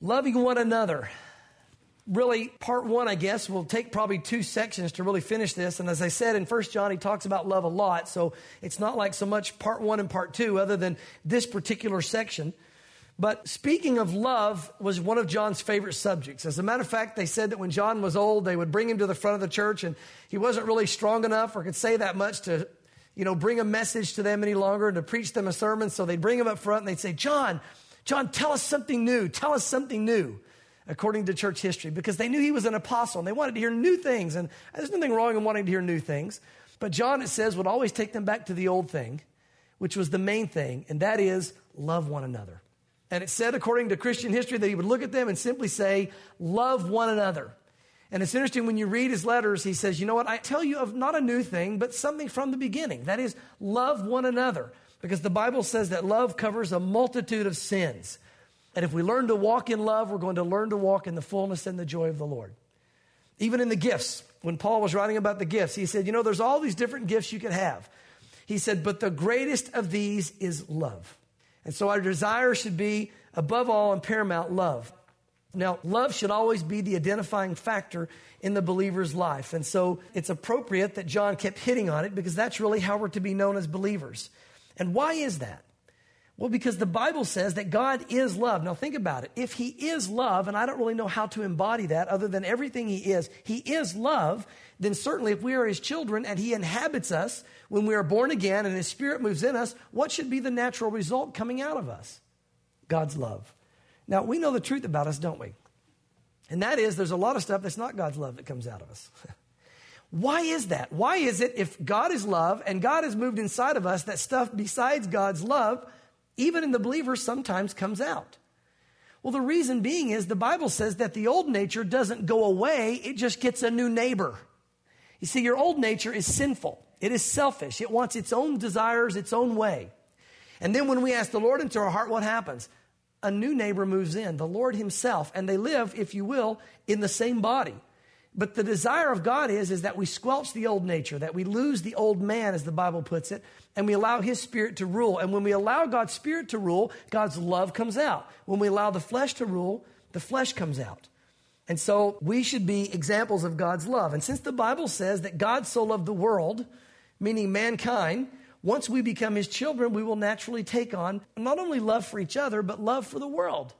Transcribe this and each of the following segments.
Loving one another. Really, part one, I guess, will take probably 2 sections to really finish this. And as I said, in 1 John, he talks about love a lot. So it's not like so much part 1 and part 2 other than this particular section. But speaking of love was one of John's favorite subjects. As a matter of fact, they said that when John was old, they would bring him to the front of the church and he wasn't really strong enough or could say that much to, bring a message to them any longer and to preach them a sermon. So they'd bring him up front and they'd say, John, tell us something new. Tell us something new, according to church history, because they knew he was an apostle and they wanted to hear new things. And there's nothing wrong in wanting to hear new things. But John, it says, would always take them back to the old thing, which was the main thing, and that is love one another. And it said, according to Christian history, that he would look at them and simply say, love one another. And it's interesting when you read his letters, he says, you know what? I tell you of not a new thing, but something from the beginning. That is, love one another. Because the Bible says that love covers a multitude of sins. And if we learn to walk in love, we're going to learn to walk in the fullness and the joy of the Lord. Even in the gifts, when Paul was writing about the gifts, he said, there's all these different gifts you can have. He said, but the greatest of these is love. And so our desire should be, above all and paramount, love. Now, love should always be the identifying factor in the believer's life. And so it's appropriate that John kept hitting on it because that's really how we're to be known as believers. And why is that? Well, because the Bible says that God is love. Now think about it. If he is love, and I don't really know how to embody that other than everything he is love, then certainly if we are his children and he inhabits us when we are born again and his spirit moves in us, what should be the natural result coming out of us? God's love. Now we know the truth about us, don't we? And that is, there's a lot of stuff that's not God's love that comes out of us. Why is that? Why is it if God is love and God has moved inside of us, that stuff besides God's love, even in the believer, sometimes comes out? Well, the reason being is the Bible says that the old nature doesn't go away. It just gets a new neighbor. You see, your old nature is sinful. It is selfish. It wants its own desires, its own way. And then when we ask the Lord into our heart, what happens? A new neighbor moves in, the Lord himself, and they live, if you will, in the same body. But the desire of God is that we squelch the old nature, that we lose the old man, as the Bible puts it, and we allow his spirit to rule. And when we allow God's spirit to rule, God's love comes out. When we allow the flesh to rule, the flesh comes out. And so we should be examples of God's love. And since the Bible says that God so loved the world, meaning mankind, once we become his children, we will naturally take on not only love for each other, but love for the world.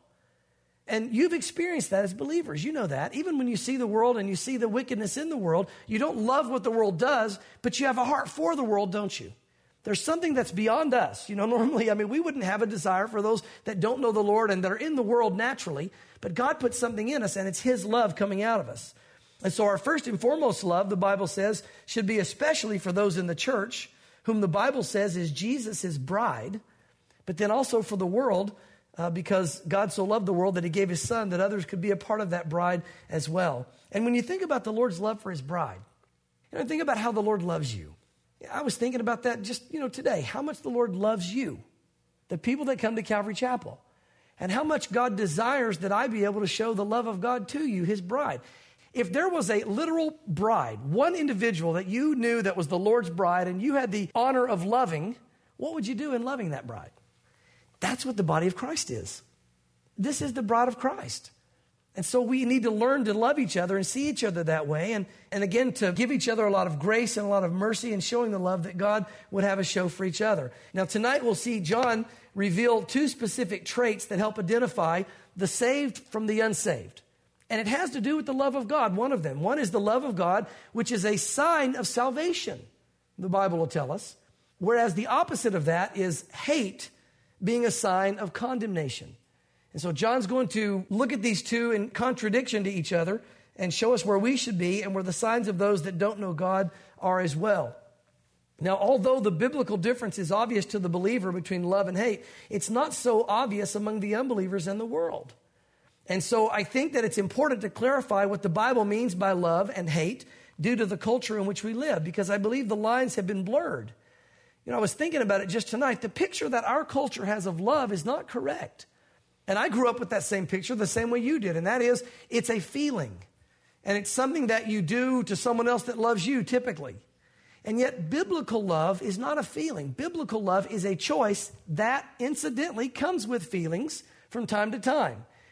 And you've experienced that as believers. You know that. Even when you see the world and you see the wickedness in the world, you don't love what the world does, but you have a heart for the world, don't you? There's something that's beyond us. Normally, we wouldn't have a desire for those that don't know the Lord and that are in the world naturally, but God put something in us and it's his love coming out of us. And so our first and foremost love, the Bible says, should be especially for those in the church, whom the Bible says is Jesus, his bride, but then also for the world, because God so loved the world that he gave his son that others could be a part of that bride as well. And when you think about the Lord's love for his bride, think about how the Lord loves you. I was thinking about that just, today, how much the Lord loves you, the people that come to Calvary Chapel, and how much God desires that I be able to show the love of God to you, his bride. If there was a literal bride, one individual that you knew that was the Lord's bride and you had the honor of loving, what would you do in loving that bride? That's what the body of Christ is. This is the bride of Christ. And so we need to learn to love each other and see each other that way. And again, to give each other a lot of grace and a lot of mercy and showing the love that God would have us show for each other. Now, tonight we'll see John reveal 2 specific traits that help identify the saved from the unsaved. And it has to do with the love of God, one of them. One is the love of God, which is a sign of salvation, the Bible will tell us. Whereas the opposite of that is hate being a sign of condemnation. And so John's going to look at these two in contradiction to each other and show us where we should be and where the signs of those that don't know God are as well. Now, although the biblical difference is obvious to the believer between love and hate, it's not so obvious among the unbelievers in the world. And so I think that it's important to clarify what the Bible means by love and hate due to the culture in which we live, because I believe the lines have been blurred. I was thinking about it just tonight. The picture that our culture has of love is not correct. And I grew up with that same picture the same way you did. And that is, it's a feeling. And it's something that you do to someone else that loves you typically. And yet biblical love is not a feeling. Biblical love is a choice that incidentally comes with feelings from time to time.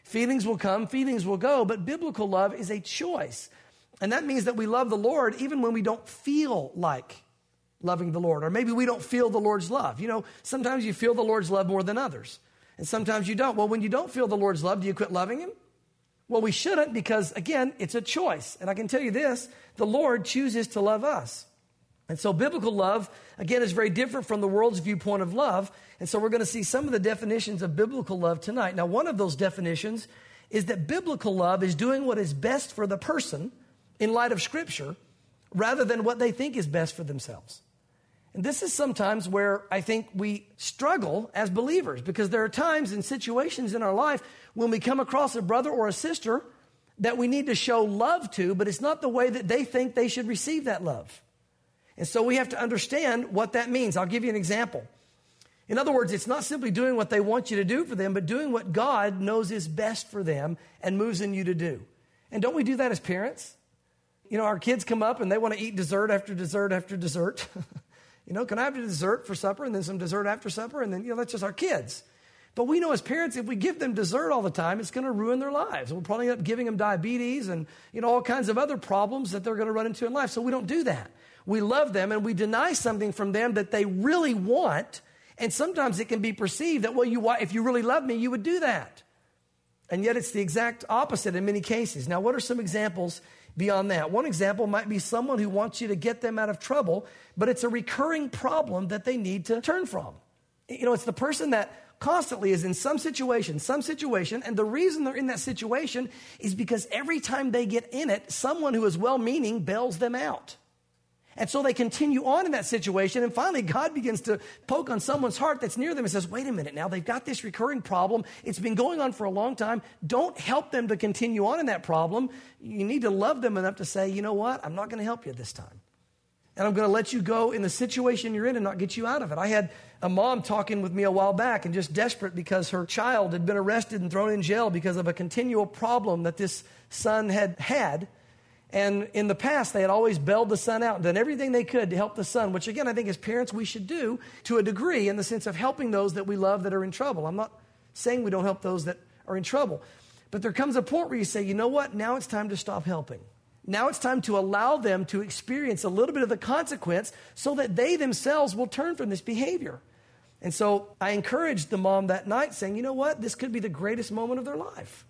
Feelings will come, feelings will go, but biblical love is a choice. And that means that we love the Lord even when we don't feel like loving the Lord, or maybe we don't feel the Lord's love. You know, sometimes you feel the Lord's love more than others, and sometimes you don't. Well, when you don't feel the Lord's love, do you quit loving him? Well, we shouldn't, because again, it's a choice. And I can tell you this, the Lord chooses to love us. And so biblical love, again, is very different from the world's viewpoint of love. And so we're going to see some of the definitions of biblical love tonight. Now, one of those definitions is that biblical love is doing what is best for the person in light of Scripture, rather than what they think is best for themselves. And this is sometimes where I think we struggle as believers, because there are times and situations in our life when we come across a brother or a sister that we need to show love to, but it's not the way that they think they should receive that love. And so we have to understand what that means. I'll give you an example. In other words, it's not simply doing what they want you to do for them, but doing what God knows is best for them and moves in you to do. And don't we do that as parents? You know, our kids come up and they want to eat dessert after dessert after dessert. You know, can I have a dessert for supper and then some dessert after supper? And then, you know, that's just our kids. But we know as parents, if we give them dessert all the time, it's going to ruin their lives. We'll probably end up giving them diabetes and, you know, all kinds of other problems that they're going to run into in life. So we don't do that. We love them and we deny something from them that they really want. And sometimes it can be perceived that, well, if you really love me, you would do that. And yet it's the exact opposite in many cases. Now, what are some examples beyond that? One example might be someone who wants you to get them out of trouble, but it's a recurring problem that they need to turn from. You know, it's the person that constantly is in some situation, and the reason they're in that situation is because every time they get in it, someone who is well-meaning bails them out. And so they continue on in that situation, and finally God begins to poke on someone's heart that's near them and says, wait a minute now, they've got this recurring problem. It's been going on for a long time. Don't help them to continue on in that problem. You need to love them enough to say, you know what, I'm not going to help you this time. And I'm going to let you go in the situation you're in and not get you out of it. I had a mom talking with me a while back and just desperate because her child had been arrested and thrown in jail because of a continual problem that this son had. And in the past, they had always bailed the son out and done everything they could to help the son, which again, I think as parents, we should do to a degree in the sense of helping those that we love that are in trouble. I'm not saying we don't help those that are in trouble. But there comes a point where you say, you know what? Now it's time to stop helping. Now it's time to allow them to experience a little bit of the consequence so that they themselves will turn from this behavior. And so I encouraged the mom that night saying, you know what? This could be the greatest moment of their life.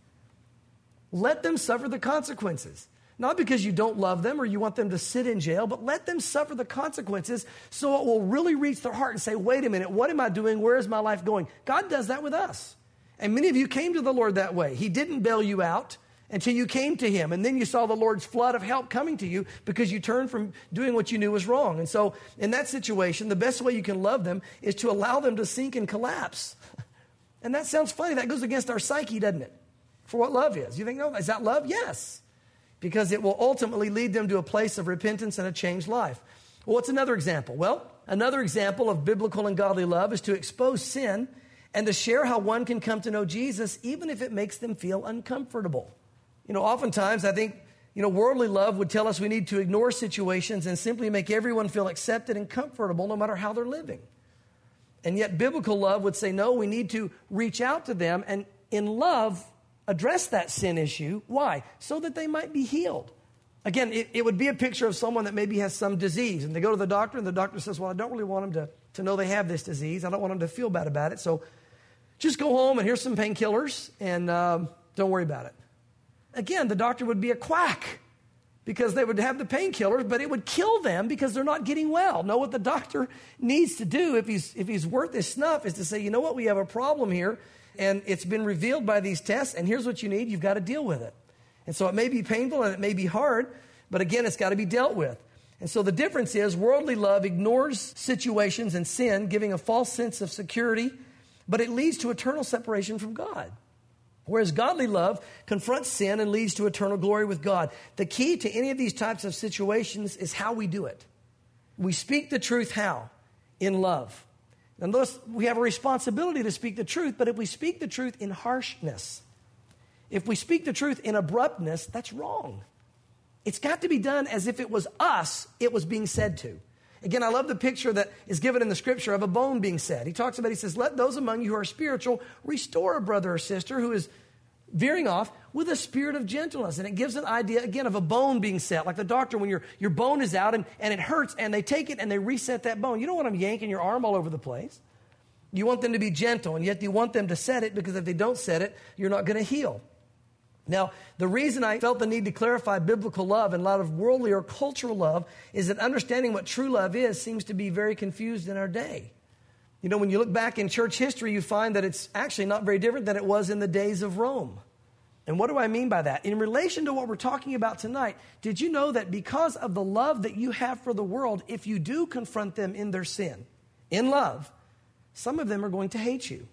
Let them suffer the consequences. Not because you don't love them or you want them to sit in jail, but let them suffer the consequences so it will really reach their heart and say, wait a minute, what am I doing? Where is my life going? God does that with us. And many of you came to the Lord that way. He didn't bail you out until you came to him. And then you saw the Lord's flood of help coming to you because you turned from doing what you knew was wrong. And so in that situation, the best way you can love them is to allow them to sink and collapse. And that sounds funny. That goes against our psyche, doesn't it? For what love is. You think, no, is that love? Yes. Because it will ultimately lead them to a place of repentance and a changed life. Well, what's another example? Well, another example of biblical and godly love is to expose sin and to share how one can come to know Jesus, even if it makes them feel uncomfortable. You know, oftentimes I think, worldly love would tell us we need to ignore situations and simply make everyone feel accepted and comfortable no matter how they're living. And yet biblical love would say, no, we need to reach out to them and in love address that sin issue. Why? So that they might be healed. Again, it would be a picture of someone that maybe has some disease, and they go to the doctor, and the doctor says, well, I don't really want them to know they have this disease. I don't want them to feel bad about it. So just go home and here's some painkillers, and don't worry about it. Again, the doctor would be a quack because they would have the painkillers, but it would kill them because they're not getting well. No, what the doctor needs to do, if he's worth his snuff, is to say, you know what, we have a problem here. And it's been revealed by these tests, and here's what you need. You've got to deal with it. And so it may be painful and it may be hard, but again, it's got to be dealt with. And so the difference is worldly love ignores situations and sin, giving a false sense of security, but it leads to eternal separation from God. Whereas godly love confronts sin and leads to eternal glory with God. The key to any of these types of situations is how we do it. We speak the truth how? In love. And thus, we have a responsibility to speak the truth, but if we speak the truth in harshness, if we speak the truth in abruptness, that's wrong. It's got to be done as if it was us it was being said to. Again, I love the picture that is given in the scripture of a bone being said. He says, let those among you who are spiritual restore a brother or sister who is veering off with a spirit of gentleness. And it gives an idea, again, of a bone being set. Like the doctor, when your bone is out and it hurts, and they take it and they reset that bone. You don't want them yanking your arm all over the place. You want them to be gentle, and yet you want them to set it, because if they don't set it, you're not going to heal. Now, the reason I felt the need to clarify biblical love and a lot of worldly or cultural love is that understanding what true love is seems to be very confused in our day. You know, when you look back in church history, you find that it's actually not very different than it was in the days of Rome. And what do I mean by that? In relation to what we're talking about tonight, did you know that because of the love that you have for the world, if you do confront them in their sin, in love, some of them are going to hate you?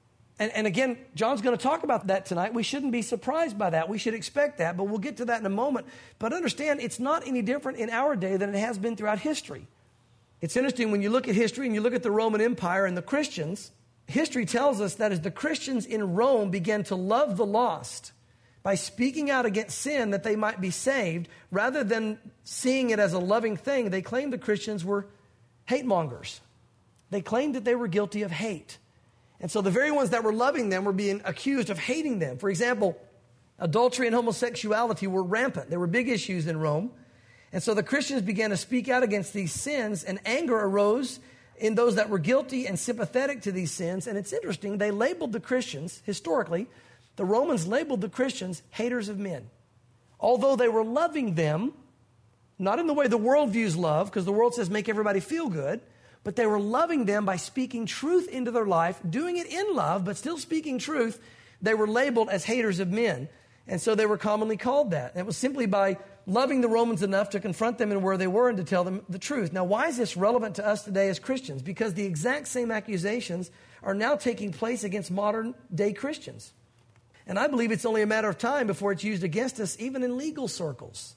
And again, John's going to talk about that tonight. We shouldn't be surprised by that. We should expect that, but we'll get to that in a moment. But understand, it's not any different in our day than it has been throughout history. It's interesting when you look at history and you look at the Roman Empire and the Christians, history tells us that as the Christians in Rome began to love the lost by speaking out against sin that they might be saved, rather than seeing it as a loving thing, they claimed the Christians were hate mongers. They claimed that they were guilty of hate. And so the very ones that were loving them were being accused of hating them. For example, adultery and homosexuality were rampant. They were big issues in Rome. And so the Christians began to speak out against these sins, and anger arose in those that were guilty and sympathetic to these sins. And it's interesting, they labeled the Christians, historically, the Romans labeled the Christians haters of men. Although they were loving them, not in the way the world views love, because the world says make everybody feel good, but they were loving them by speaking truth into their life, doing it in love, but still speaking truth. They were labeled as haters of men. And so they were commonly called that. And it was simply by loving the Romans enough to confront them in where they were and to tell them the truth. Now, why is this relevant to us today as Christians? Because the exact same accusations are now taking place against modern day Christians. And I believe it's only a matter of time before it's used against us, even in legal circles.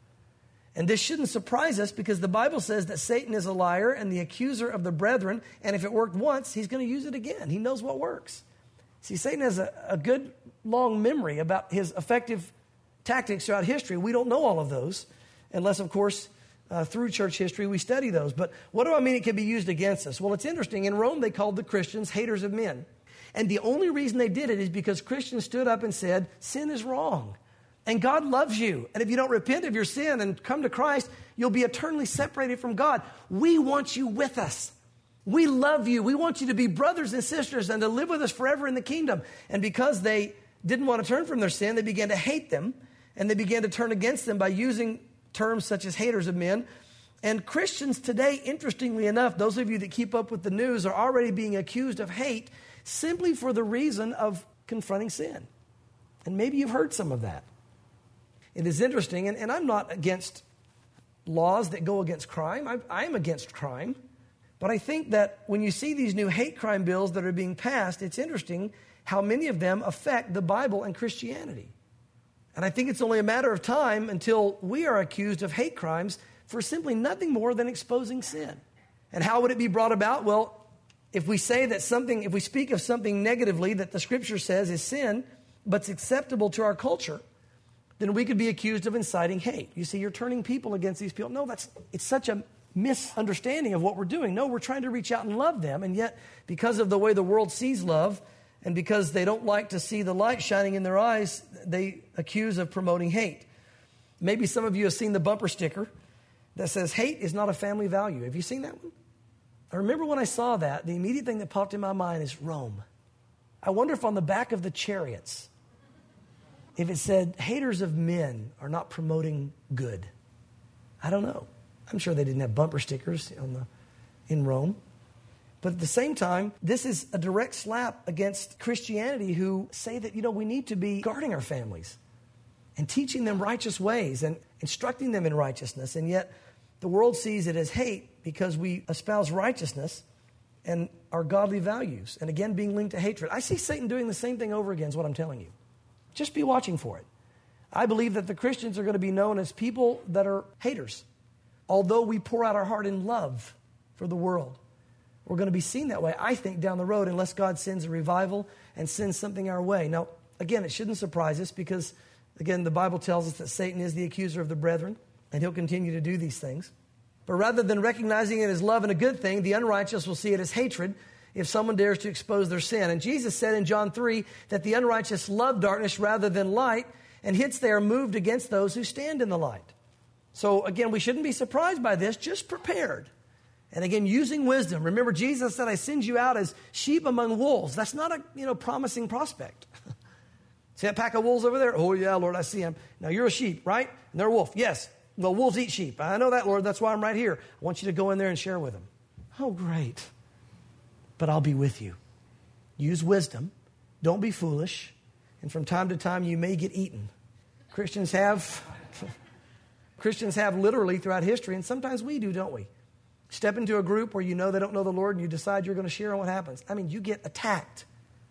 And this shouldn't surprise us, because the Bible says that Satan is a liar and the accuser of the brethren. And if it worked once, he's going to use it again. He knows what works. See, Satan has a good long memory about his effective tactics throughout history. We don't know all of those, unless, of course, through church history we study those. But what do I mean it can be used against us? Well, it's interesting. In Rome, they called the Christians haters of men. And the only reason they did it is because Christians stood up and said, sin is wrong. And God loves you. And if you don't repent of your sin and come to Christ, you'll be eternally separated from God. We want you with us. We love you. We want you to be brothers and sisters and to live with us forever in the kingdom. And because they didn't want to turn from their sin, they began to hate them. And they began to turn against them by using terms such as haters of men. And Christians today, interestingly enough, those of you that keep up with the news, are already being accused of hate simply for the reason of confronting sin. And maybe you've heard some of that. It is interesting, and I'm not against laws that go against crime. I am against crime. But I think that when you see these new hate crime bills that are being passed, it's interesting how many of them affect the Bible and Christianity. And I think it's only a matter of time until we are accused of hate crimes for simply nothing more than exposing sin. And how would it be brought about? Well, if we say that something, if we speak of something negatively that the Scripture says is sin, but it's acceptable to our culture, then we could be accused of inciting hate. You see, you're turning people against these people. No, it's such a misunderstanding of what we're doing. No, we're trying to reach out and love them. And yet, because of the way the world sees love, and because they don't like to see the light shining in their eyes, they accuse of promoting hate. Maybe some of you have seen the bumper sticker that says, hate is not a family value. Have you seen that one? I remember when I saw that, the immediate thing that popped in my mind is Rome. I wonder if on the back of the chariots, if it said, haters of men are not promoting good. I don't know. I'm sure they didn't have bumper stickers in Rome. But at the same time, this is a direct slap against Christianity, who say that, we need to be guarding our families and teaching them righteous ways and instructing them in righteousness. And yet the world sees it as hate because we espouse righteousness and our godly values. And again, being linked to hatred. I see Satan doing the same thing over again is what I'm telling you. Just be watching for it. I believe that the Christians are going to be known as people that are haters. Although we pour out our heart in love for the world, we're going to be seen that way, I think, down the road, unless God sends a revival and sends something our way. Now, again, it shouldn't surprise us because, again, the Bible tells us that Satan is the accuser of the brethren, and he'll continue to do these things. But rather than recognizing it as love and a good thing, the unrighteous will see it as hatred if someone dares to expose their sin. And Jesus said in John 3 that the unrighteous love darkness rather than light, and hence they are moved against those who stand in the light. So again, we shouldn't be surprised by this, just prepared. And again, using wisdom. Remember, Jesus said, I send you out as sheep among wolves. That's not a promising prospect. See that pack of wolves over there? Oh, yeah, Lord, I see them. Now, you're a sheep, right? And they're a wolf. Yes. Well, wolves eat sheep. I know that, Lord. That's why I'm right here. I want you to go in there and share with them. Oh, great. But I'll be with you. Use wisdom. Don't be foolish. And from time to time, you may get eaten. Christians have literally throughout history, and sometimes we do, don't we? Step into a group where you know they don't know the Lord, and you decide you're going to share, and what happens? I mean, you get attacked.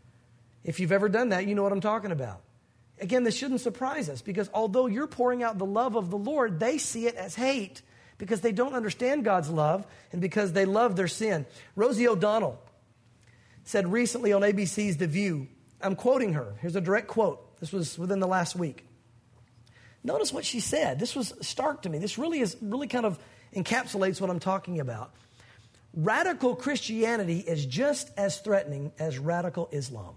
If you've ever done that, you know what I'm talking about. Again, this shouldn't surprise us, because although you're pouring out the love of the Lord, they see it as hate because they don't understand God's love and because they love their sin. Rosie O'Donnell said recently on ABC's The View, I'm quoting her. Here's a direct quote. This was within the last week. Notice what she said. This was stark to me. This really kind of encapsulates what I'm talking about. Radical Christianity is just as threatening as radical Islam.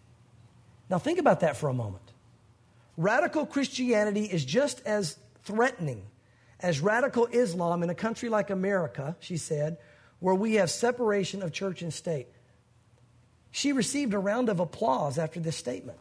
Now think about that for a moment. Radical Christianity is just as threatening as radical Islam in a country like America, she said, where we have separation of church and state. She received a round of applause after this statement.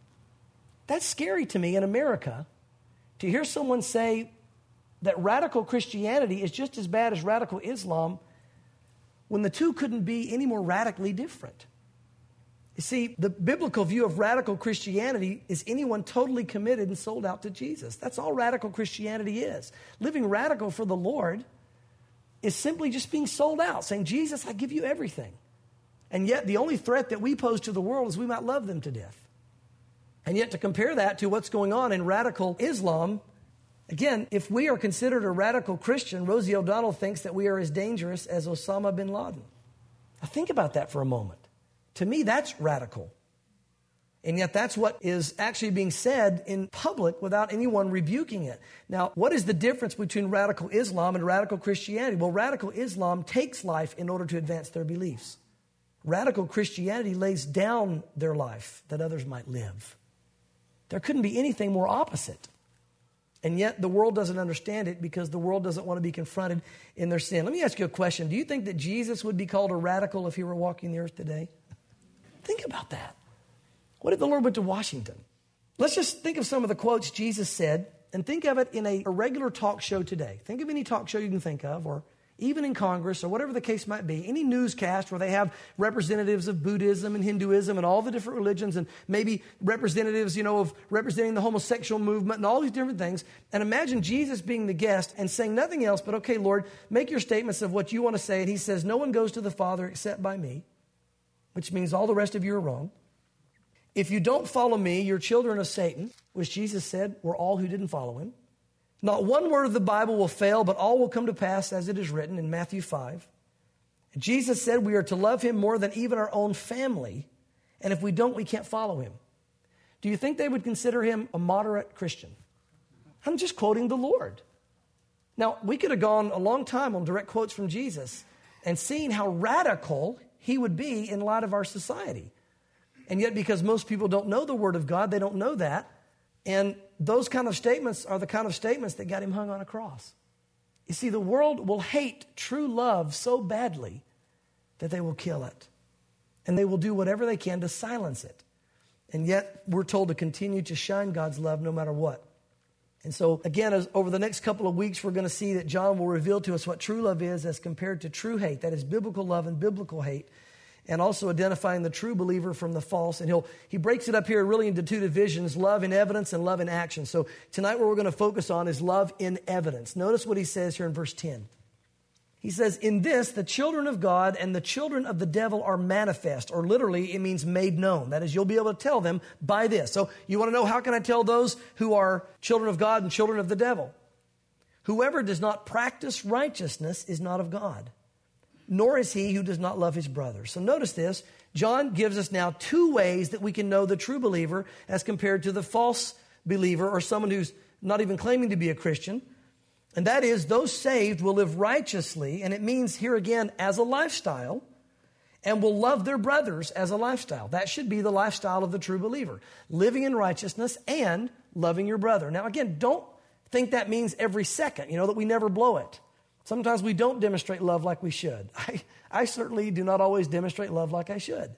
That's scary to me in America to hear someone say that radical Christianity is just as bad as radical Islam when the two couldn't be any more radically different. You see, the biblical view of radical Christianity is anyone totally committed and sold out to Jesus. That's all radical Christianity is. Living radical for the Lord is simply just being sold out, saying, Jesus, I give you everything. And yet the only threat that we pose to the world is we might love them to death. And yet to compare that to what's going on in radical Islam, again, if we are considered a radical Christian, Rosie O'Donnell thinks that we are as dangerous as Osama bin Laden. Now think about that for a moment. To me, that's radical. And yet that's what is actually being said in public without anyone rebuking it. Now, what is the difference between radical Islam and radical Christianity? Well, radical Islam takes life in order to advance their beliefs. Radical Christianity lays down their life that others might live. There couldn't be anything more opposite. And yet the world doesn't understand it because the world doesn't want to be confronted in their sin. Let me ask you a question. Do you think that Jesus would be called a radical if he were walking the earth today? Think about that. What if the Lord went to Washington? Let's just think of some of the quotes Jesus said and think of it in a regular talk show today. Think of any talk show you can think of, or even in Congress or whatever the case might be, any newscast where they have representatives of Buddhism and Hinduism and all the different religions and maybe representatives, of representing the homosexual movement and all these different things. And imagine Jesus being the guest and saying nothing else but, okay, Lord, make your statements of what you want to say. And he says, no one goes to the Father except by me, which means all the rest of you are wrong. If you don't follow me, you're children of Satan, which Jesus said were all who didn't follow him. Not one word of the Bible will fail, but all will come to pass as it is written in Matthew 5. And Jesus said we are to love him more than even our own family. And if we don't, we can't follow him. Do you think they would consider him a moderate Christian? I'm just quoting the Lord. Now, we could have gone a long time on direct quotes from Jesus and seen how radical he would be in light of our society. And yet, because most people don't know the Word of God, they don't know that. And those kind of statements are the kind of statements that got him hung on a cross. You see, the world will hate true love so badly that they will kill it. And they will do whatever they can to silence it. And yet, we're told to continue to shine God's love no matter what. And so, again, over the next couple of weeks, we're going to see that John will reveal to us what true love is as compared to true hate. That is biblical love and biblical hate. And also identifying the true believer from the false. And he breaks it up here really into two divisions, love in evidence and love in action. So tonight what we're going to focus on is love in evidence. Notice what he says here in verse 10. He says, in this, the children of God and the children of the devil are manifest. Or literally, it means made known. That is, you'll be able to tell them by this. So you want to know, how can I tell those who are children of God and children of the devil? Whoever does not practice righteousness is not of God, nor is he who does not love his brother. So notice this. John gives us now two ways that we can know the true believer as compared to the false believer or someone who's not even claiming to be a Christian. And that is, those saved will live righteously, and it means here again as a lifestyle. and will love their brothers as a lifestyle. That should be the lifestyle of the true believer. Living in righteousness and loving your brother. Now again, don't think that means every second, that we never blow it. Sometimes we don't demonstrate love like we should. I certainly do not always demonstrate love like I should.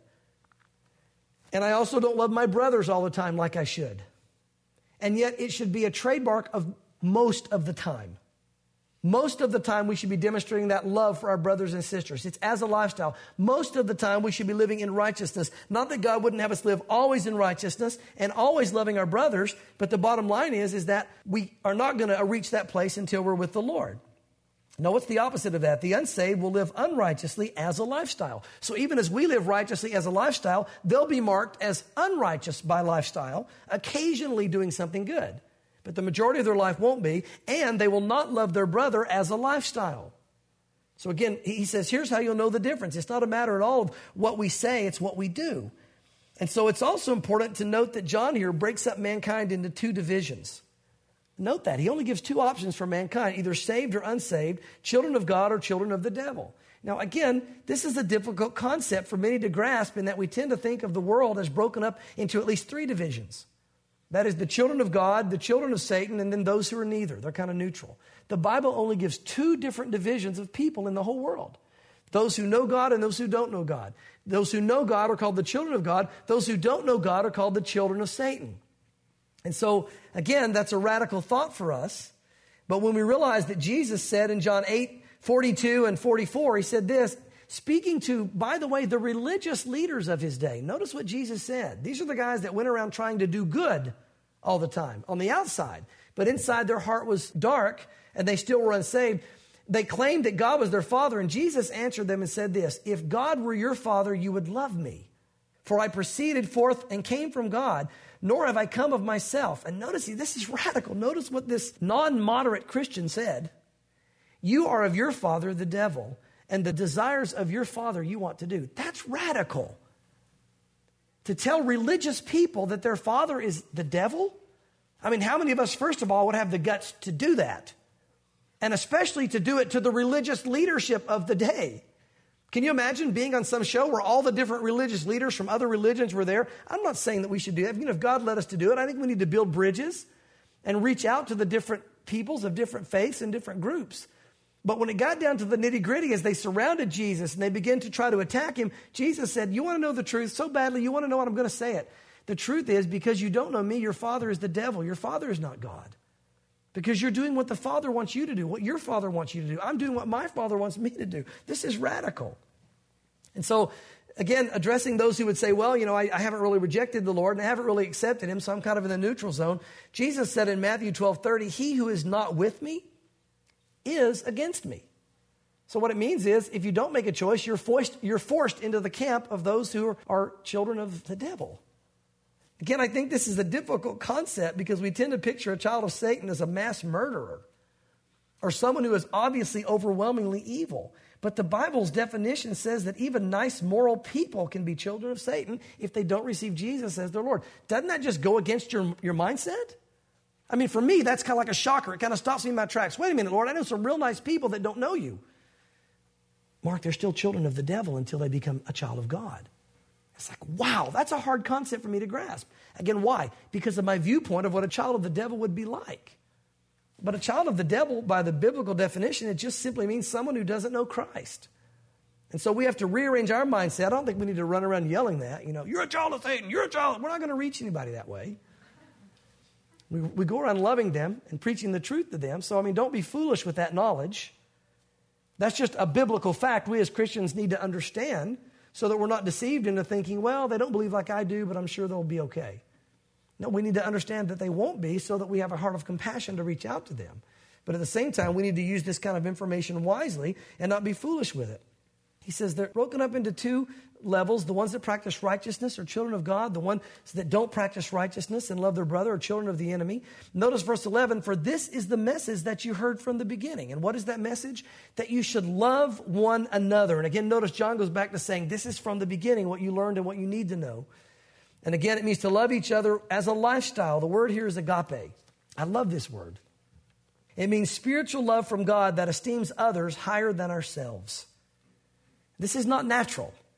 And I also don't love my brothers all the time like I should. And yet it should be a trademark of most of the time. Most of the time we should be demonstrating that love for our brothers and sisters. It's as a lifestyle. Most of the time we should be living in righteousness. Not that God wouldn't have us live always in righteousness and always loving our brothers, but the bottom line is that we are not going to reach that place until we're with the Lord. No, what's the opposite of that? The unsaved will live unrighteously as a lifestyle. So even as we live righteously as a lifestyle, they'll be marked as unrighteous by lifestyle, occasionally doing something good. But the majority of their life won't be, and they will not love their brother as a lifestyle. So again, he says, here's how you'll know the difference. It's not a matter at all of what we say, it's what we do. And so it's also important to note that John here breaks up mankind into two divisions. Note that. He only gives two options for mankind, either saved or unsaved, children of God or children of the devil. Now, again, this is a difficult concept for many to grasp in that we tend to think of the world as broken up into at least three divisions. That is the children of God, the children of Satan, and then those who are neither. They're kind of neutral. The Bible only gives two different divisions of people in the whole world. Those who know God and those who don't know God. Those who know God are called the children of God. Those who don't know God are called the children of Satan. And so, again, that's a radical thought for us. But when we realize that Jesus said in John 8:42 and 44, he said this, speaking to, by the way, the religious leaders of his day. Notice what Jesus said. These are the guys that went around trying to do good all the time on the outside. But inside their heart was dark and they still were unsaved. They claimed that God was their father. And Jesus answered them and said this, if God were your father, you would love me. For I proceeded forth and came from God, nor have I come of myself. And notice, this is radical. Notice what this non-moderate Christian said. You are of your father, the devil, and the desires of your father you want to do. That's radical. To tell religious people that their father is the devil? I mean, how many of us, first of all, would have the guts to do that? And especially to do it to the religious leadership of the day. Can you imagine being on some show where all the different religious leaders from other religions were there? I'm not saying that we should do that. If God led us to do it, I think we need to build bridges and reach out to the different peoples of different faiths and different groups. But when it got down to the nitty-gritty, as they surrounded Jesus and they began to try to attack him, Jesus said, you want to know the truth so badly, you want to know what I'm going to say it. The truth is, because you don't know me, your father is the devil. Your father is not God. Because you're doing what the Father wants you to do, what your Father wants you to do. I'm doing what my Father wants me to do. This is radical. And so, again, addressing those who would say, well, I haven't really rejected the Lord and I haven't really accepted him, so I'm kind of in the neutral zone. Jesus said in Matthew 12:30, he who is not with me is against me. So what it means is, if you don't make a choice, you're forced into the camp of those who are children of the devil. Again, I think this is a difficult concept because we tend to picture a child of Satan as a mass murderer or someone who is obviously overwhelmingly evil. But the Bible's definition says that even nice moral people can be children of Satan if they don't receive Jesus as their Lord. Doesn't that just go against your mindset? I mean, for me, that's kind of like a shocker. It kind of stops me in my tracks. Wait a minute, Lord, I know some real nice people that don't know you. Mark, they're still children of the devil until they become a child of God. It's like, wow, that's a hard concept for me to grasp. Again, why? Because of my viewpoint of what a child of the devil would be like. But a child of the devil, by the biblical definition, it just simply means someone who doesn't know Christ. And so we have to rearrange our mindset. I don't think we need to run around yelling that. You're a child of Satan, you're a child. We're not going to reach anybody that way. We go around loving them and preaching the truth to them. So, don't be foolish with that knowledge. That's just a biblical fact we as Christians need to understand, so that we're not deceived into thinking, well, they don't believe like I do, but I'm sure they'll be okay. No, we need to understand that they won't be so that we have a heart of compassion to reach out to them. But at the same time, we need to use this kind of information wisely and not be foolish with it. He says they're broken up into two levels. The ones that practice righteousness are children of God. The ones that don't practice righteousness and love their brother are children of the enemy. Notice verse 11, for this is the message that you heard from the beginning. And what is that message? That you should love one another. And again, notice John goes back to saying this is from the beginning, what you learned and what you need to know. And again, it means to love each other as a lifestyle. The word here is agape. I love this word. It means spiritual love from God that esteems others higher than ourselves. This is not natural.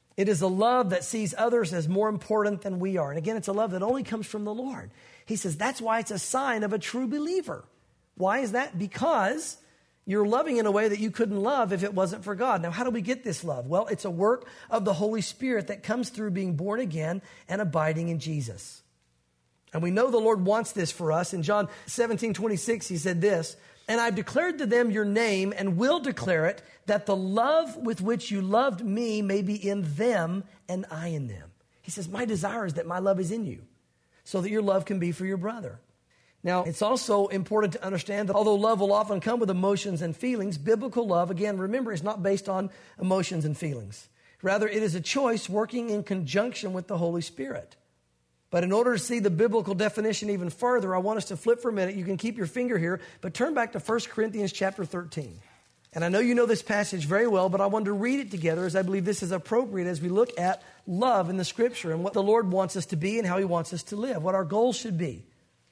It is a love that sees others as more important than we are. And again, it's a love that only comes from the Lord. He says that's why it's a sign of a true believer. Why is that? Because you're loving in a way that you couldn't love if it wasn't for God. Now, how do we get this love? Well, it's a work of the Holy Spirit that comes through being born again and abiding in Jesus. And we know the Lord wants this for us. In John 17:26, he said this, "And I've declared to them your name and will declare it, that the love with which you loved me may be in them and I in them." He says, my desire is that my love is in you so that your love can be for your brother. Now, it's also important to understand that although love will often come with emotions and feelings, biblical love, again, remember, is not based on emotions and feelings. Rather, it is a choice working in conjunction with the Holy Spirit. But in order to see the biblical definition even further, I want us to flip for a minute. You can keep your finger here, but turn back to 1 Corinthians chapter 13. And I know you know this passage very well, but I wanted to read it together as I believe this is appropriate as we look at love in the Scripture and what the Lord wants us to be and how He wants us to live, what our goals should be.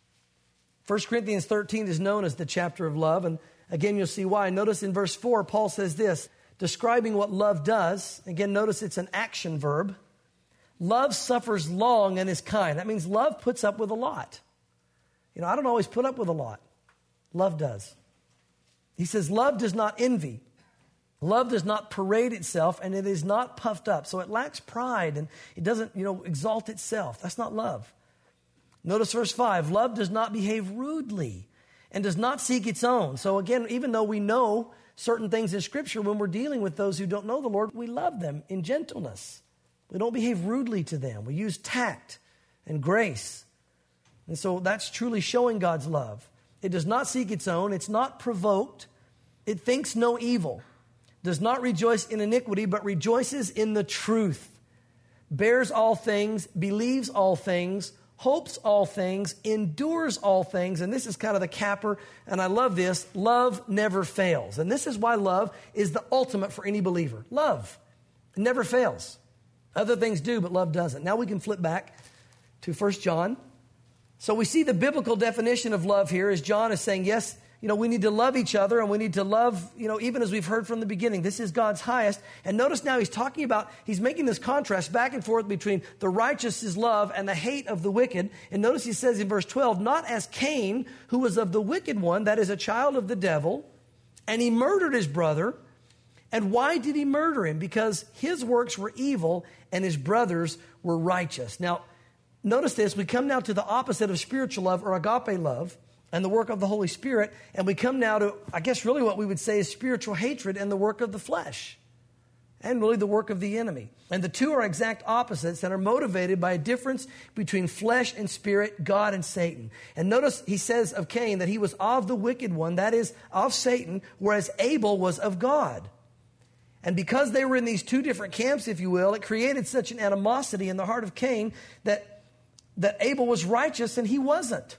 1 Corinthians 13 is known as the chapter of love, and again, you'll see why. Notice in verse 4, Paul says this, describing what love does. Again, notice it's an action verb. Love suffers long and is kind. That means love puts up with a lot. You know, I don't always put up with a lot. Love does. He says, love does not envy. Love does not parade itself, and it is not puffed up. So it lacks pride, and it doesn't, exalt itself. That's not love. Notice verse 5, love does not behave rudely and does not seek its own. So again, even though we know certain things in Scripture, when we're dealing with those who don't know the Lord, we love them in gentleness. We don't behave rudely to them. We use tact and grace. And so that's truly showing God's love. It does not seek its own. It's not provoked. It thinks no evil. Does not rejoice in iniquity, but rejoices in the truth. Bears all things, believes all things, hopes all things, endures all things. And this is kind of the capper, and I love this. Love never fails. And this is why love is the ultimate for any believer. Love never fails. Other things do, but love doesn't. Now we can flip back to 1 John. So we see the biblical definition of love here as John is saying, yes, we need to love each other, and we need to love, even as we've heard from the beginning. This is God's highest. And notice now he's making this contrast back and forth between the righteous' love and the hate of the wicked. And notice he says in verse 12, not as Cain, who was of the wicked one, that is a child of the devil, and he murdered his brother. And why did he murder him? Because his works were evil and his brothers were righteous. Now, notice this. We come now to the opposite of spiritual love, or agape love, and the work of the Holy Spirit. And we come now to, I guess, really what we would say is spiritual hatred and the work of the flesh, and really the work of the enemy. And the two are exact opposites and are motivated by a difference between flesh and spirit, God and Satan. And notice he says of Cain that he was of the wicked one, that is, of Satan, whereas Abel was of God. And because they were in these two different camps, if you will, it created such an animosity in the heart of Cain that Abel was righteous and he wasn't.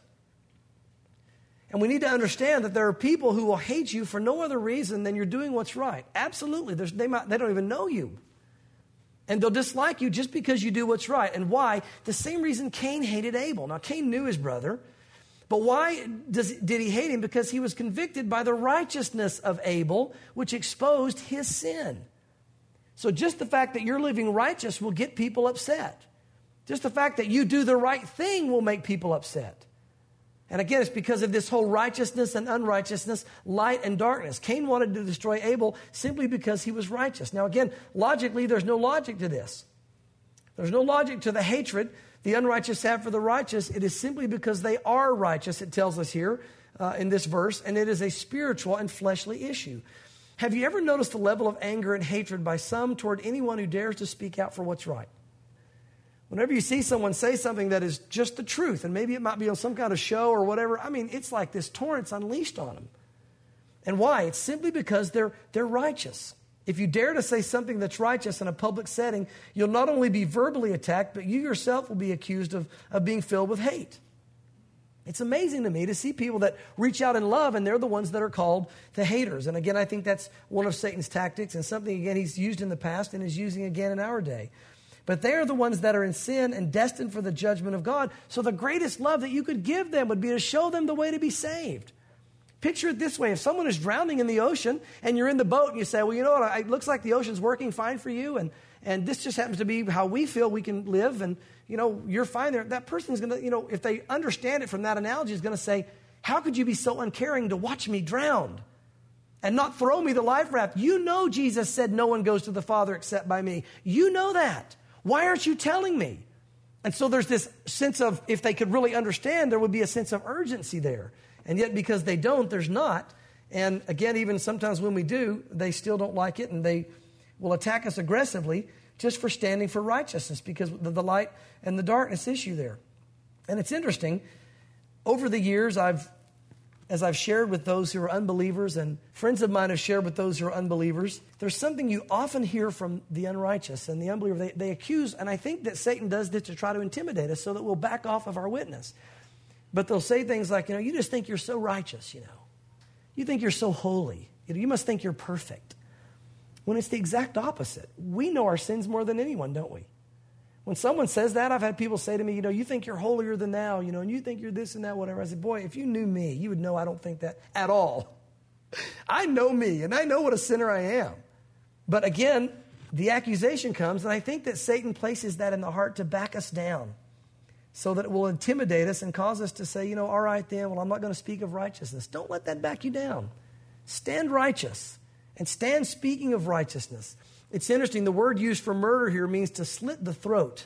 And we need to understand that there are people who will hate you for no other reason than you're doing what's right. Absolutely. They don't even know you. And they'll dislike you just because you do what's right. And why? The same reason Cain hated Abel. Now, Cain knew his brother. But why did he hate him? Because he was convicted by the righteousness of Abel, which exposed his sin. So just the fact that you're living righteous will get people upset. Just the fact that you do the right thing will make people upset. And again, it's because of this whole righteousness and unrighteousness, light and darkness. Cain wanted to destroy Abel simply because he was righteous. Now again, logically, there's no logic to this. There's no logic to the hatred the unrighteous have for the righteous. It is simply because they are righteous, it tells us here in this verse, and it is a spiritual and fleshly issue. Have you ever noticed the level of anger and hatred by some toward anyone who dares to speak out for what's right? Whenever you see someone say something that is just the truth, and maybe it might be on some kind of show or whatever, it's like this torrent's unleashed on them. And why? It's simply because they're righteous. If you dare to say something that's righteous in a public setting, you'll not only be verbally attacked, but you yourself will be accused of being filled with hate. It's amazing to me to see people that reach out in love, and they're the ones that are called the haters. And again, I think that's one of Satan's tactics, and something, again, he's used in the past and is using again in our day. But they are the ones that are in sin and destined for the judgment of God. So the greatest love that you could give them would be to show them the way to be saved. Picture it this way. If someone is drowning in the ocean and you're in the boat and you say, well, you know what, it looks like the ocean's working fine for you, and and this just happens to be how we feel we can live, and, you're fine there. That person's going to, if they understand it from that analogy, is going to say, how could you be so uncaring to watch me drown and not throw me the life raft? Jesus said no one goes to the Father except by me. You know that. Why aren't you telling me? And so there's this sense of, if they could really understand, there would be a sense of urgency there. And yet because they don't, there's not. And again, even sometimes when we do, they still don't like it, and they will attack us aggressively just for standing for righteousness, because of the light and the darkness issue there. And it's interesting, over the years, as I've shared with those who are unbelievers, and friends of mine have shared with those who are unbelievers, there's something you often hear from the unrighteous and the unbeliever. They accuse, and I think that Satan does this to try to intimidate us so that we'll back off of our witness. But they'll say things like, you just think you're so righteous, You think you're so holy. You must think you're perfect. When it's the exact opposite. We know our sins more than anyone, don't we? When someone says that, I've had people say to me, you think you're holier than thou, and you think you're this and that, whatever. I said, boy, if you knew me, you would know I don't think that at all. I know me, and I know what a sinner I am. But again, the accusation comes, and I think that Satan places that in the heart to back us down so that it will intimidate us and cause us to say, all right then, well, I'm not going to speak of righteousness. Don't let that back you down. Stand righteous and stand speaking of righteousness. It's interesting, the word used for murder here means to slit the throat.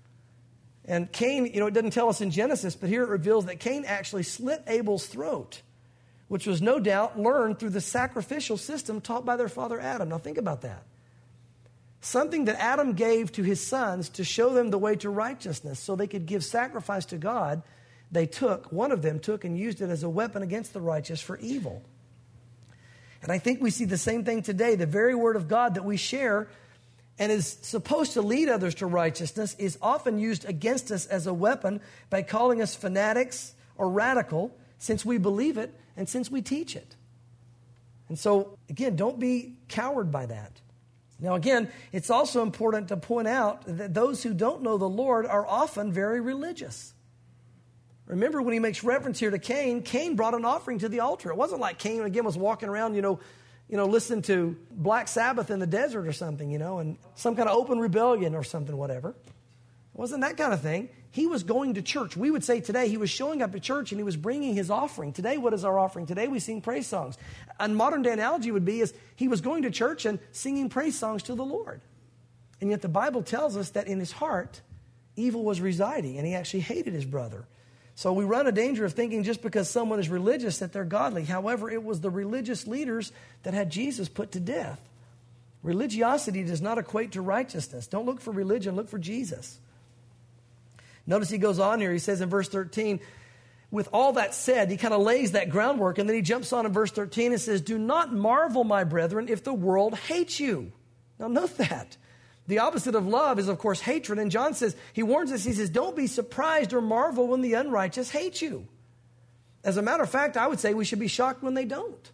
And Cain, it doesn't tell us in Genesis, but here it reveals that Cain actually slit Abel's throat, which was no doubt learned through the sacrificial system taught by their father Adam. Now think about that. Something that Adam gave to his sons to show them the way to righteousness so they could give sacrifice to God, one of them took and used it as a weapon against the righteous for evil. And I think we see the same thing today. The very word of God that we share and is supposed to lead others to righteousness is often used against us as a weapon by calling us fanatics or radical, since we believe it and since we teach it. And so, again, don't be cowed by that. Now, again, it's also important to point out that those who don't know the Lord are often very religious. Remember when he makes reference here to Cain, Cain brought an offering to the altar. It wasn't like Cain, again, was walking around, listening to Black Sabbath in the desert or something, and some kind of open rebellion or something, whatever. It wasn't that kind of thing. He was going to church. We would say today he was showing up at church and he was bringing his offering. Today, what is our offering? Today, we sing praise songs. A modern day analogy would be is he was going to church and singing praise songs to the Lord. And yet the Bible tells us that in his heart, evil was residing, and he actually hated his brother. So we run a danger of thinking just because someone is religious that they're godly. However, it was the religious leaders that had Jesus put to death. Religiosity does not equate to righteousness. Don't look for religion, look for Jesus. Notice he goes on here. He says in verse 13, with all that said, he kind of lays that groundwork, and then he jumps on in verse 13 and says, do not marvel, my brethren, if the world hates you. Now note that. The opposite of love is, of course, hatred. And John says, he warns us, he says, don't be surprised or marvel when the unrighteous hate you. As a matter of fact, I would say we should be shocked when they don't.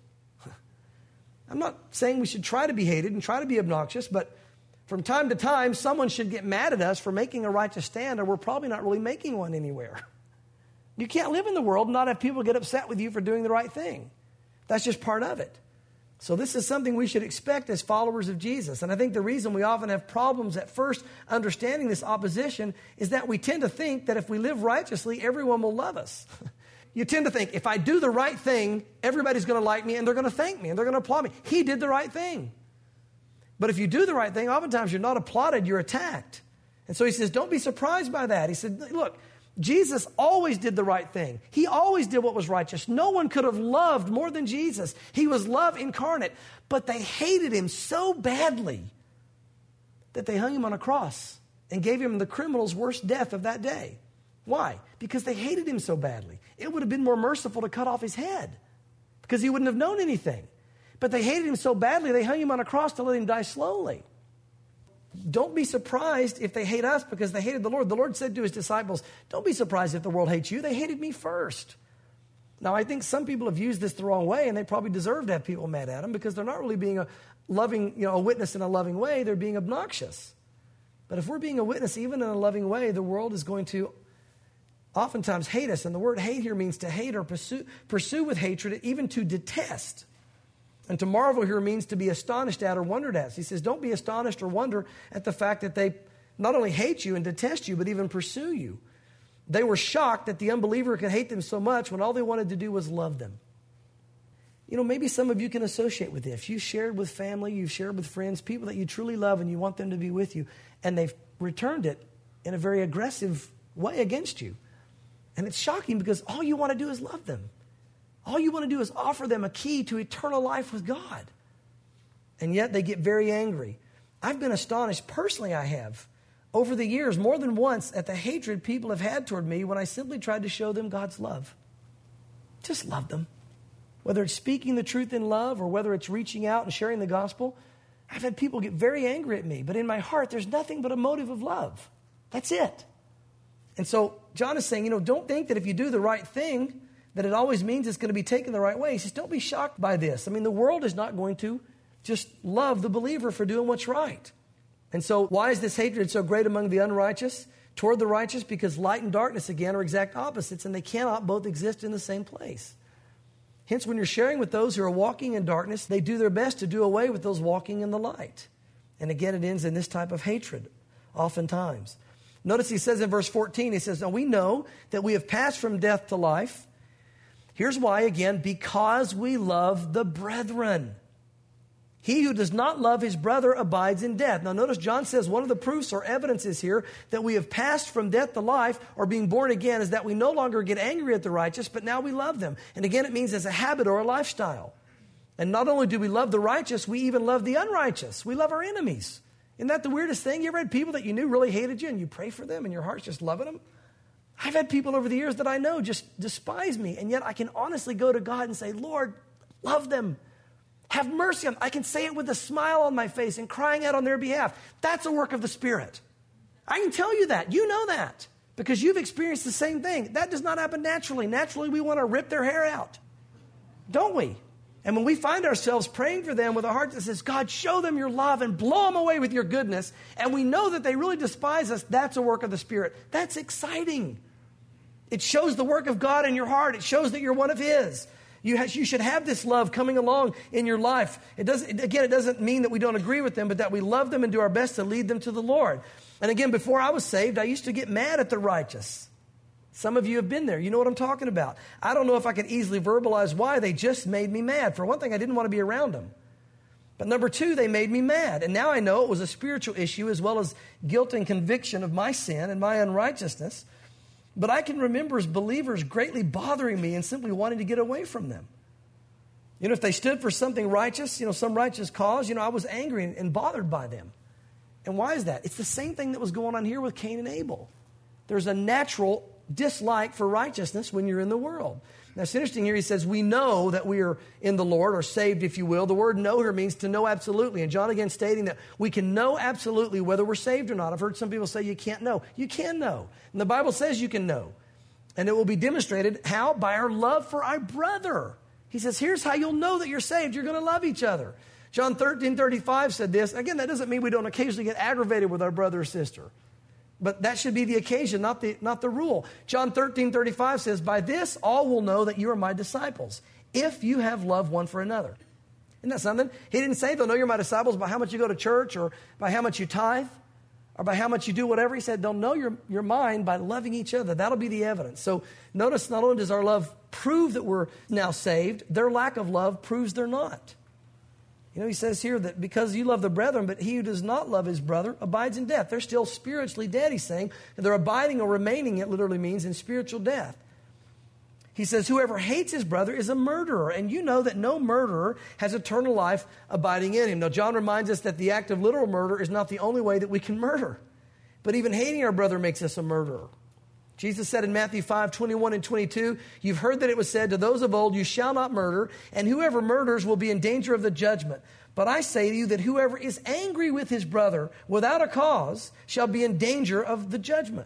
I'm not saying we should try to be hated and try to be obnoxious, but from time to time, someone should get mad at us for making a righteous stand, or we're probably not really making one anywhere. You can't live in the world and not have people get upset with you for doing the right thing. That's just part of it. So this is something we should expect as followers of Jesus. And I think the reason we often have problems at first understanding this opposition is that we tend to think that if we live righteously, everyone will love us. You tend to think, if I do the right thing, everybody's going to like me and they're going to thank me and they're going to applaud me. He did the right thing. But if you do the right thing, oftentimes you're not applauded, you're attacked. And so he says, don't be surprised by that. He said, look, Jesus always did the right thing. He always did what was righteous. No one could have loved more than Jesus. He was love incarnate. But they hated him so badly that they hung him on a cross and gave him the criminal's worst death of that day. Why? Because they hated him so badly. It would have been more merciful to cut off his head because he wouldn't have known anything. But they hated him so badly, they hung him on a cross to let him die slowly. Don't be surprised if they hate us because they hated the Lord. The Lord said to his disciples, don't be surprised if the world hates you. They hated me first. Now, I think some people have used this the wrong way, and they probably deserve to have people mad at them because they're not really being a loving, a witness in a loving way. They're being obnoxious. But if we're being a witness even in a loving way, the world is going to oftentimes hate us. And the word hate here means to hate or pursue with hatred, even to detest. And to marvel here means to be astonished at or wondered at. So he says, don't be astonished or wonder at the fact that they not only hate you and detest you, but even pursue you. They were shocked that the unbeliever could hate them so much when all they wanted to do was love them. Maybe some of you can associate with this. You've shared with family, you've shared with friends, people that you truly love and you want them to be with you, and they've returned it in a very aggressive way against you. And it's shocking because all you want to do is love them. All you want to do is offer them a key to eternal life with God. And yet they get very angry. I've been astonished, personally I have, over the years, more than once, at the hatred people have had toward me when I simply tried to show them God's love. Just love them. Whether it's speaking the truth in love or whether it's reaching out and sharing the gospel, I've had people get very angry at me. But in my heart, there's nothing but a motive of love. That's it. And so John is saying, don't think that if you do the right thing, that it always means it's going to be taken the right way. He says, don't be shocked by this. The world is not going to just love the believer for doing what's right. And so why is this hatred so great among the unrighteous toward the righteous? Because light and darkness, again, are exact opposites, and they cannot both exist in the same place. Hence, when you're sharing with those who are walking in darkness, they do their best to do away with those walking in the light. And again, it ends in this type of hatred, oftentimes. Notice he says in verse 14, he says, now we know that we have passed from death to life. Here's why, again, because we love the brethren. He who does not love his brother abides in death. Now notice John says one of the proofs or evidences here that we have passed from death to life or being born again is that we no longer get angry at the righteous, but now we love them. And again, it means as a habit or a lifestyle. And not only do we love the righteous, we even love the unrighteous. We love our enemies. Isn't that the weirdest thing? You ever had people that you knew really hated you and you pray for them and your heart's just loving them? I've had people over the years that I know just despise me, and yet I can honestly go to God and say, Lord, love them. Have mercy on them. I can say it with a smile on my face and crying out on their behalf. That's a work of the Spirit. I can tell you that. You know that because you've experienced the same thing. That does not happen naturally. Naturally, we want to rip their hair out, don't we? And when we find ourselves praying for them with a heart that says, God, show them your love and blow them away with your goodness, and we know that they really despise us, that's a work of the Spirit. That's exciting. It shows the work of God in your heart. It shows that you're one of His. You should have this love coming along in your life. It doesn't mean that we don't agree with them, but that we love them and do our best to lead them to the Lord. And again, before I was saved, I used to get mad at the righteous. Some of you have been there. You know what I'm talking about. I don't know if I could easily verbalize why. They just made me mad. For one thing, I didn't want to be around them. But number two, they made me mad. And now I know it was a spiritual issue as well as guilt and conviction of my sin and my unrighteousness. But I can remember as believers greatly bothering me and simply wanting to get away from them. If they stood for something righteous, some righteous cause, I was angry and bothered by them. And why is that? It's the same thing that was going on here with Cain and Abel. There's a natural dislike for righteousness when you're in the world. Now, it's interesting here. He says, we know that we are in the Lord, or saved, if you will. The word know here means to know absolutely. And John again stating that we can know absolutely whether we're saved or not. I've heard some people say you can't know. You can know. And the Bible says you can know. And it will be demonstrated how? By our love for our brother. He says, here's how you'll know that you're saved. You're going to love each other. John 13:35 said this. Again, that doesn't mean we don't occasionally get aggravated with our brother or sister. But that should be the occasion, not the rule. John 13:35 says, by this all will know that you are my disciples, if you have love one for another. Isn't that something? He didn't say they'll know you're my disciples by how much you go to church or by how much you tithe or by how much you do whatever. He said they'll know you're mine by loving each other. That'll be the evidence. So notice not only does our love prove that we're now saved, their lack of love proves they're not. He says here that because you love the brethren, but he who does not love his brother abides in death. They're still spiritually dead, he's saying. And they're abiding or remaining, it literally means, in spiritual death. He says, whoever hates his brother is a murderer. And you know that no murderer has eternal life abiding in him. Now, John reminds us that the act of literal murder is not the only way that we can murder. But even hating our brother makes us a murderer. Jesus said in Matthew 5:21 and 22, you've heard that it was said to those of old, you shall not murder, and whoever murders will be in danger of the judgment. But I say to you that whoever is angry with his brother without a cause shall be in danger of the judgment.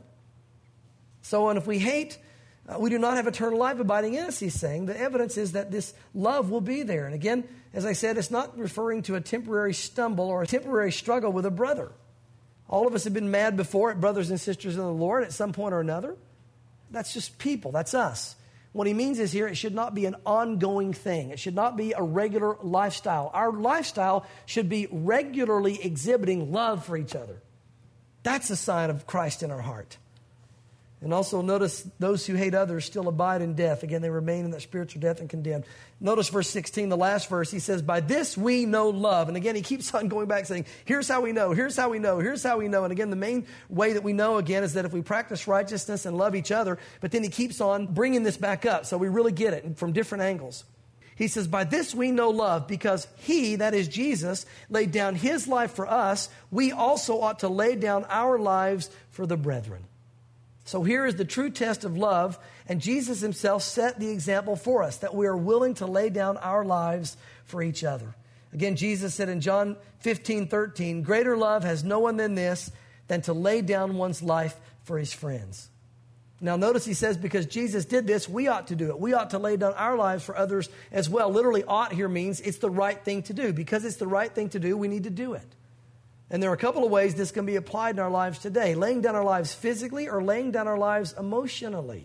So, and if we hate, we do not have eternal life abiding in us, he's saying. The evidence is that this love will be there. And again, as I said, it's not referring to a temporary stumble or a temporary struggle with a brother. All of us have been mad before at brothers and sisters in the Lord at some point or another. That's just people. That's us. What he means is here, it should not be an ongoing thing. It should not be a regular lifestyle. Our lifestyle should be regularly exhibiting love for each other. That's a sign of Christ in our heart. And also notice those who hate others still abide in death. Again, they remain in that spiritual death and condemned. Notice verse 16, the last verse. He says, by this we know love. And again, he keeps on going back saying, here's how we know, here's how we know, here's how we know. And again, the main way that we know, again, is that if we practice righteousness and love each other. But then he keeps on bringing this back up so we really get it from different angles. He says, by this we know love, because he, that is Jesus, laid down his life for us. We also ought to lay down our lives for the brethren. So here is the true test of love, and Jesus himself set the example for us, that we are willing to lay down our lives for each other. Again, Jesus said in John 15:13, greater love has no one than this, than to lay down one's life for his friends. Now notice he says, because Jesus did this, we ought to do it. We ought to lay down our lives for others as well. Literally, ought here means it's the right thing to do. Because it's the right thing to do, we need to do it. And there are a couple of ways this can be applied in our lives today. Laying down our lives physically or laying down our lives emotionally.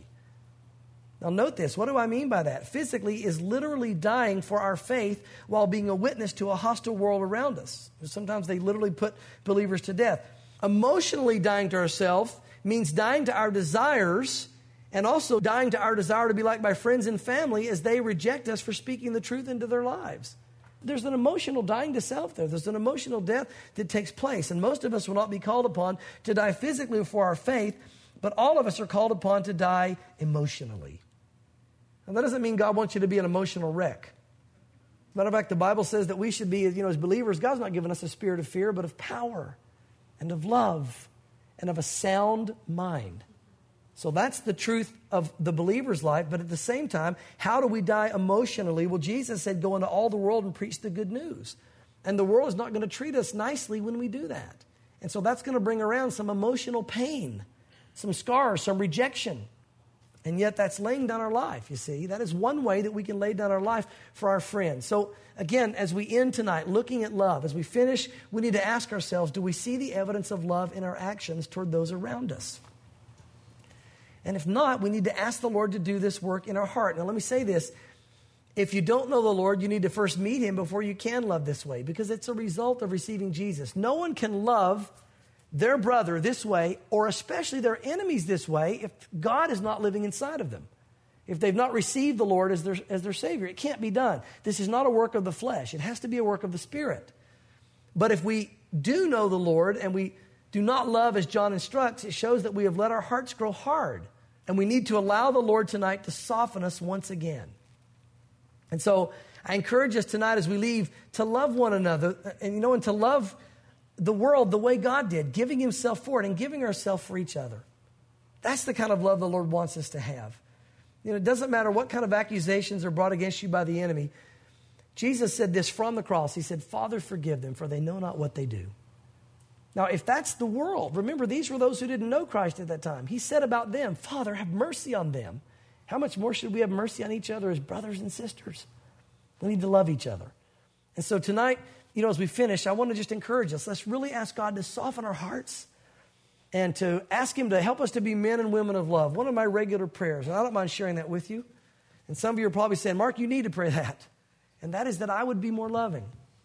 Now note this. What do I mean by that? Physically is literally dying for our faith while being a witness to a hostile world around us. Sometimes they literally put believers to death. Emotionally dying to ourselves means dying to our desires and also dying to our desire to be like my friends and family as they reject us for speaking the truth into their lives. There's an emotional dying to self there. There's an emotional death that takes place. And most of us will not be called upon to die physically for our faith, but all of us are called upon to die emotionally. Now, that doesn't mean God wants you to be an emotional wreck. Matter of fact, the Bible says that we should be, as believers, God's not given us a spirit of fear, but of power and of love and of a sound mind. So that's the truth of the believer's life. But at the same time, how do we die emotionally? Well, Jesus said, go into all the world and preach the good news. And the world is not going to treat us nicely when we do that. And so that's going to bring around some emotional pain, some scars, some rejection. And yet that's laying down our life, you see. That is one way that we can lay down our life for our friends. So again, as we end tonight, looking at love, as we finish, we need to ask ourselves, do we see the evidence of love in our actions toward those around us? And if not, we need to ask the Lord to do this work in our heart. Now, let me say this. If you don't know the Lord, you need to first meet him before you can love this way, because it's a result of receiving Jesus. No one can love their brother this way, or especially their enemies this way, if God is not living inside of them. If they've not received the Lord as their Savior, it can't be done. This is not a work of the flesh. It has to be a work of the Spirit. But if we do know the Lord and we do not love as John instructs, it shows that we have let our hearts grow hard. And we need to allow the Lord tonight to soften us once again. And so I encourage us tonight as we leave to love one another and to love the world the way God did, giving himself for it and giving ourselves for each other. That's the kind of love the Lord wants us to have. It doesn't matter what kind of accusations are brought against you by the enemy. Jesus said this from the cross. He said, Father, forgive them, for they know not what they do. Now, if that's the world, remember, these were those who didn't know Christ at that time. He said about them, Father, have mercy on them. How much more should we have mercy on each other as brothers and sisters? We need to love each other. And so tonight, as we finish, I want to just encourage us. Let's really ask God to soften our hearts and to ask him to help us to be men and women of love. One of my regular prayers, and I don't mind sharing that with you. And some of you are probably saying, Mark, you need to pray that. And that is that I would be more loving.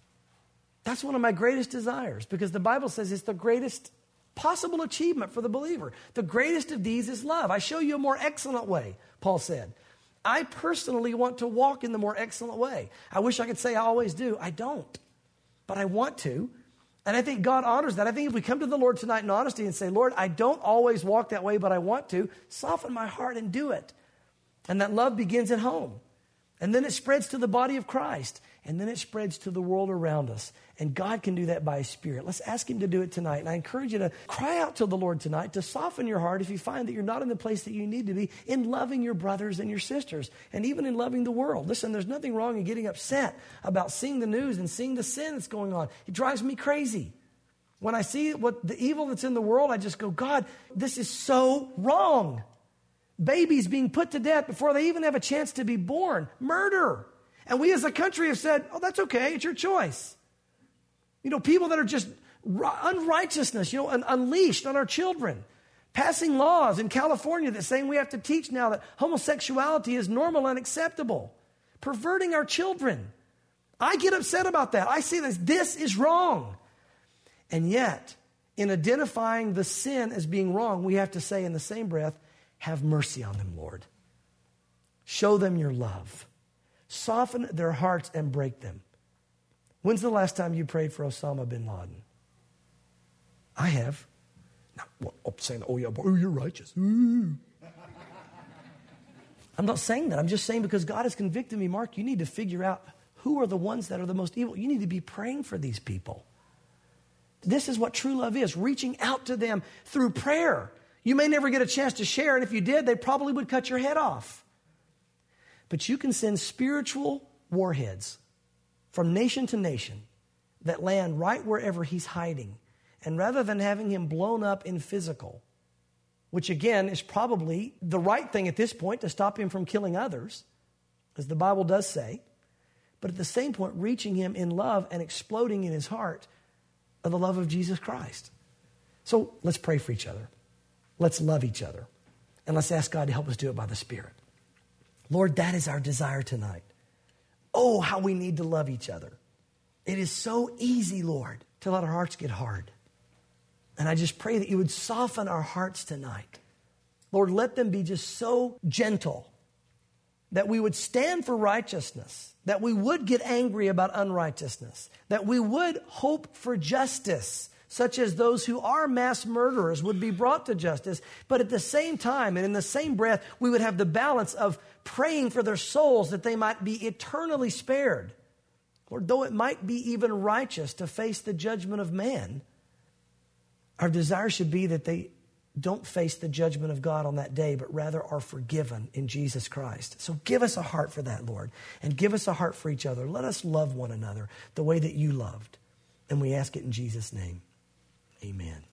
That's one of my greatest desires, because the Bible says it's the greatest possible achievement for the believer. The greatest of these is love. I show you a more excellent way, Paul said. I personally want to walk in the more excellent way. I wish I could say I always do. I don't. But I want to. And I think God honors that. I think if we come to the Lord tonight in honesty and say, Lord, I don't always walk that way, but I want to, soften my heart and do it. And that love begins at home. And then it spreads to the body of Christ. And then it spreads to the world around us. And God can do that by his Spirit. Let's ask him to do it tonight. And I encourage you to cry out to the Lord tonight, to soften your heart if you find that you're not in the place that you need to be, in loving your brothers and your sisters, and even in loving the world. Listen, there's nothing wrong in getting upset about seeing the news and seeing the sin that's going on. It drives me crazy. When I see what the evil that's in the world, I just go, God, this is so wrong. Babies being put to death before they even have a chance to be born. Murder. And we as a country have said, oh, that's okay. It's your choice. People that are just unrighteousness, and unleashed on our children. Passing laws in California that saying we have to teach now that homosexuality is normal and acceptable. Perverting our children. I get upset about that. I see this is wrong. And yet, in identifying the sin as being wrong, we have to say in the same breath, have mercy on them, Lord. Show them your love. Soften their hearts and break them. When's the last time you prayed for Osama bin Laden? I have. Now, I'm saying, oh yeah, you're righteous. I'm not saying that. I'm just saying because God has convicted me, Mark, you need to figure out who are the ones that are the most evil. You need to be praying for these people. This is what true love is, reaching out to them through prayer. You may never get a chance to share, and if you did, they probably would cut your head off. But you can send spiritual warheads from nation to nation that land right wherever he's hiding. And rather than having him blown up in physical, which again is probably the right thing at this point to stop him from killing others, as the Bible does say, but at the same point reaching him in love and exploding in his heart of the love of Jesus Christ. So let's pray for each other. Let's love each other. And let's ask God to help us do it by the Spirit. Lord, that is our desire tonight. Oh, how we need to love each other. It is so easy, Lord, to let our hearts get hard. And I just pray that you would soften our hearts tonight. Lord, let them be just so gentle that we would stand for righteousness, that we would get angry about unrighteousness, that we would hope for justice, such as those who are mass murderers would be brought to justice. But at the same time and in the same breath, we would have the balance of praying for their souls that they might be eternally spared. Lord, though it might be even righteous to face the judgment of man, our desire should be that they don't face the judgment of God on that day, but rather are forgiven in Jesus Christ. So give us a heart for that, Lord, and give us a heart for each other. Let us love one another the way that you loved. And we ask it in Jesus' name. Amen.